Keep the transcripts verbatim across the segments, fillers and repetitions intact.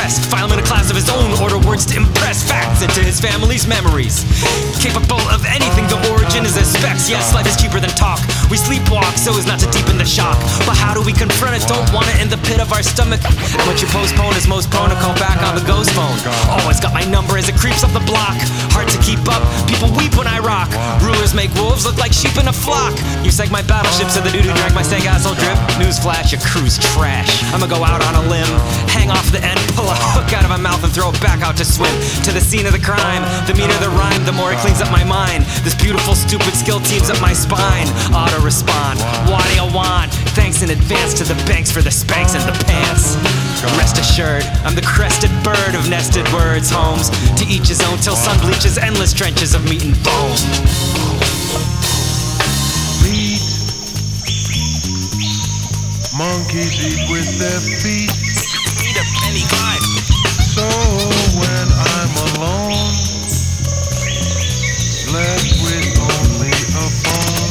rest. File him in a class of his own, order words to impress facts into his family's memories. Capable of anything, the origin is as specs. Yes, life is cheaper than talk. We sleepwalk so as not to deepen the shock. But how do we confront it? Don't want it in the pit of our stomach. And what you postpone is most prone to call back on the ghost phone. Always got my number as it creeps up the block. Hard to keep up, people weep when I rock. Rulers make wolves look like sheep in a flock. You sank my battleship so the doo-doo drank my stank asshole drip. Newsflash, your crew's trash. I'ma go out on a limb, hang off the end, pull a hook out of my mouth and throw it back out to swim. To the scene of the crime, the meaner the rhyme, the more it cleans up my mind. This beautiful stupid skill teams up my spine. Auto respond, what do you want? Thanks in advance to the banks for the spanks and the pants. Rest assured, I'm the crested bird of nested words, homes. To each his own till sun bleaches endless trenches of meat and bone. Meat. Monkeys eat with their feet. Eat of any kind. So when I'm alone, left with only a bone.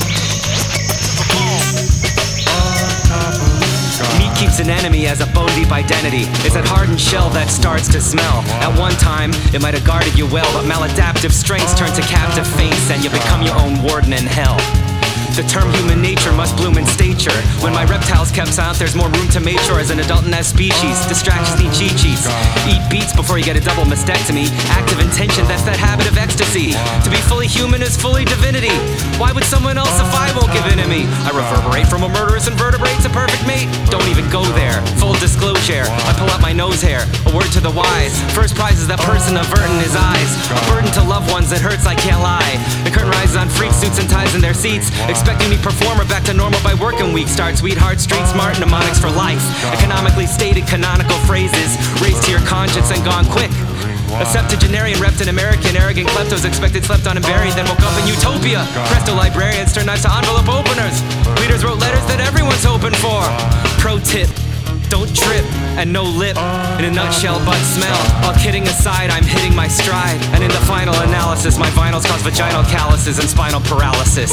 On top of the sky. Meat keeps an enemy as a bone-deep identity. It's that hardened shell that starts to smell. At one time, it might have guarded you well, but maladaptive strengths turn to captive feints and you become your own warden in hell. The term human nature must bloom in stature. When my reptiles kept silent, there's more room to mature as an adult in that species. Distractions need cheat sheets. Eat beets before you get a double mastectomy. Active intention, that's that habit of ecstasy. To be fully human is fully divinity. Why would someone else if I won't give in to me? I reverberate from a murderous invertebrate to perfect mate. Don't even go there. Full disclosure, I pull out my nose hair. A word to the wise. First prize is that person averting his eyes. A burden to loved ones that hurts, I can't lie. The curtain rises on freak suits and ties in their seats. Expecting me performer back to normal by working week. Start sweetheart, street smart, mnemonics for life. Economically stated canonical phrases. Raised to your conscience and gone quick. A septuagenarian repped an American. Arrogant kleptos expected slept on and buried. Then woke up in utopia. Presto librarians turned knives to envelope openers. Leaders wrote letters that everyone's hoping for. Pro tip. Don't trip, and no lip, in a nutshell but smell. All kidding aside, I'm hitting my stride. And in the final analysis, my vinyls cause vaginal calluses and spinal paralysis.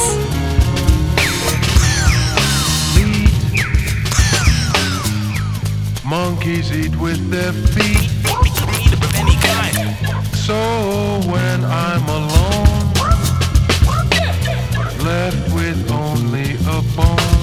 Monkeys eat with their feet. Meat of any kind. So when I'm alone, left with only a bone.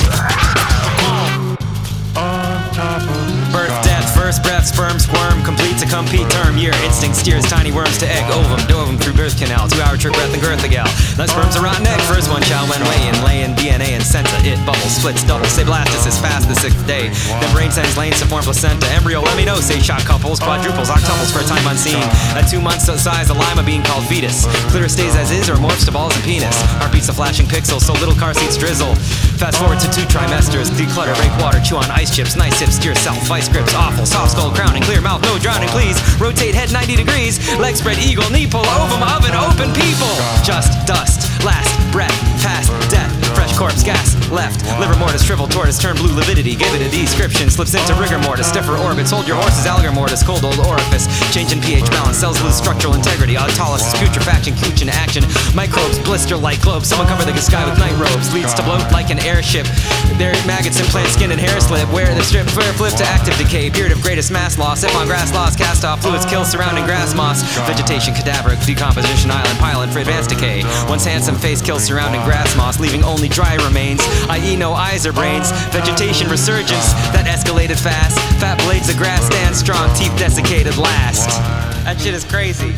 On top of the Birth, sky. death, first breath, sperm, squirm, complete to compete term. Year, instinct steers tiny worms to egg, ovum, dovum through birth canal. Two hour trick breath and girth the gal. That sperm's a rotten egg. First one shall went away and lay in D N A and sensa. It bubbles, splits, doubles. Say blastocyst fast the sixth day. Then brain sends lanes to form placenta. Embryo, let me know. Say shot couples, quadruples, octuples for a time unseen. At two months size, a lima bean called fetus. Clitoris stays as is or morphs to balls and penis. Heartbeats a flashing pixel, so little car seats drizzle. Fast forward to two trimesters. Declutter, break water, chew on ice chips. Nice hips, steer self, vice grips, awful. Soft skull, crowning, clear mouth, no drowning, please. Rotate head ninety degrees. Leg spread, eagle, knee pull, ovum, oven, open people. Just dust, last breath, past death. Fresh corpse, gas, left. Liver mortis, shriveled tortoise, turn blue lividity. Give it a description, slips into rigor mortis. Stiffer orbits, hold your horses, alligator mortis. Cold old orifice, changing pH balance. Cells lose structural integrity. Autolysis, putrefaction, cooch in action. Microbes, blister like globes. Someone cover the sky with night robes. Leads to bloat like an airship. Their maggots implant skin and hair slip. Wear the strip, flare, flip to active decay. Period of greatest mass loss. If on grass loss, cast off fluids, kill surrounding grass moss. Vegetation, cadaveric, decomposition, island, pylon for advanced decay. One's handsome face kills surrounding grass moss, leaving only dry remains, that is no eyes or brains. Vegetation resurgence that escalated fast. Fat blades of grass stand strong, teeth desiccated last. That shit is crazy.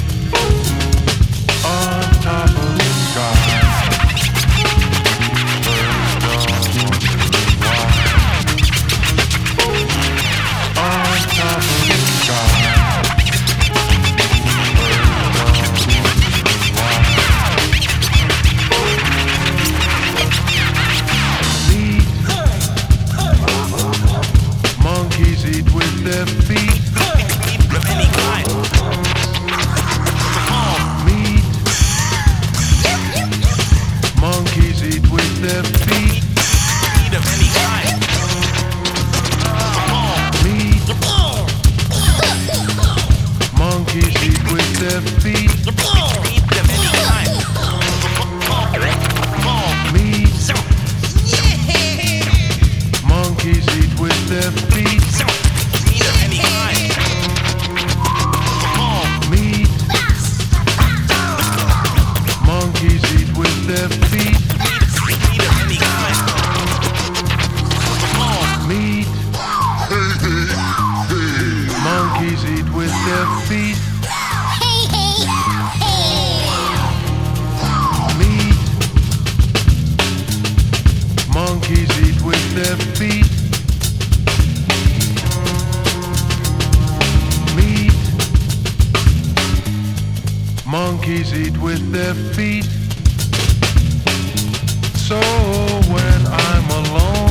On top of the sky. On top of the sky. Monkeys eat with their feet. Of any kind. Meat. eat with their feet. Hey, hey, hey. Meat. Monkeys eat with their feet. Meat. Monkeys eat with their feet. So when I'm alone